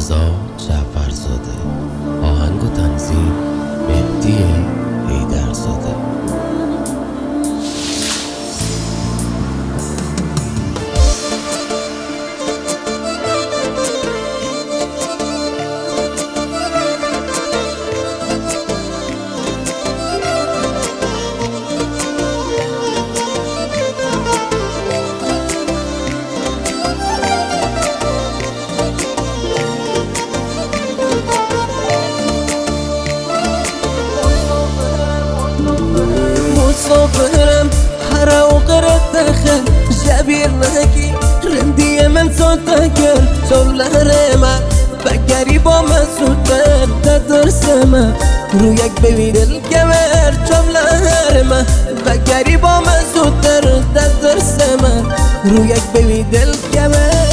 رضا جعفرزاده. آهنگ و تنظیم مهدی حیدرزاده. مسافرم هر اوقات داخل جبیر نکی رندی من صوتکل جولهرم بگری با من سوتر تدرسم رو یک ببین الکمر جولهرم بگری با من سوتر تدرسم رو یک ببین الکمر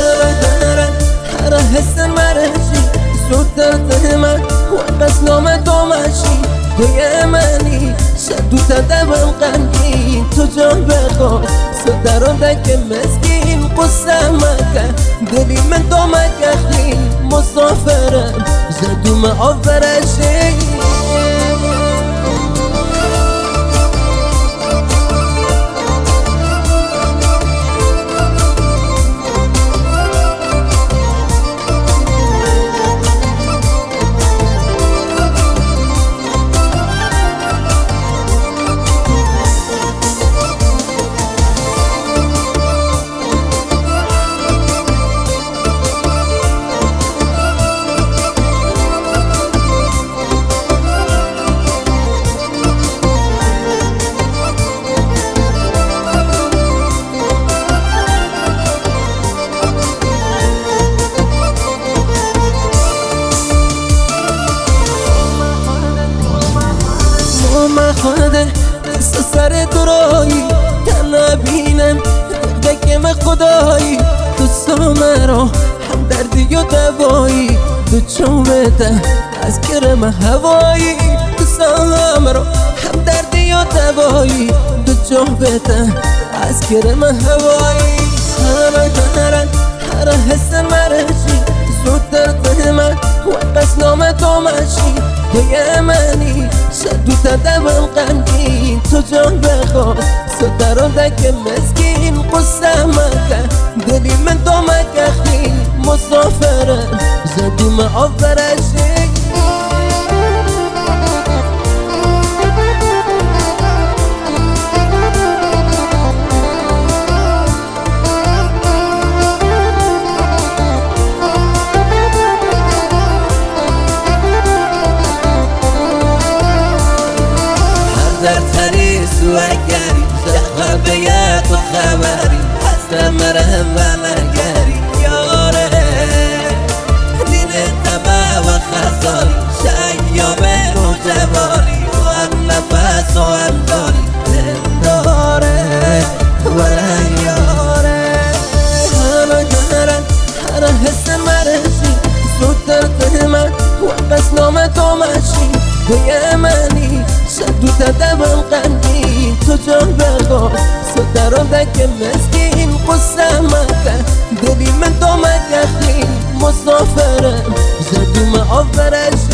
هر حس مرشی سوتر تهمه و بس نام تو ماشی توی منی شدو تدبم غمگین تو جان بخور صدران دک مسکین قصه مکه دلی من تو مکخی مسافرم جدو معافرشی خواده دست سر درایی تنها بینم دکم خدایی تو مرا هم دردی و دوایی تو چوبته از کرم هوایی تو مرا هم دردی و دوایی تو چوبته از کرم هوایی هر حس مرشی زودتر تهمه و بس نام تو ماشی توی منی شدو تدبم غمگین تو جان بخور صدران دک مسکین قصه مکه دلی من تو مکخی مسافرم جدو معافرشی در تریس و اگری جخوه بیت و خبری هستم مرهم و مرگری یاره دین تبه و خزاری شیامه و جواری و هم نفس و هم داری داره و یاره هر حس مرشی زودتر تهمه و بس نام تو ماشی توی منی شدو تدبم غمگین تو جان بخور صدران دک مسکین قصه مکه دلی من تو مکخی مسافرم جدو معافرشی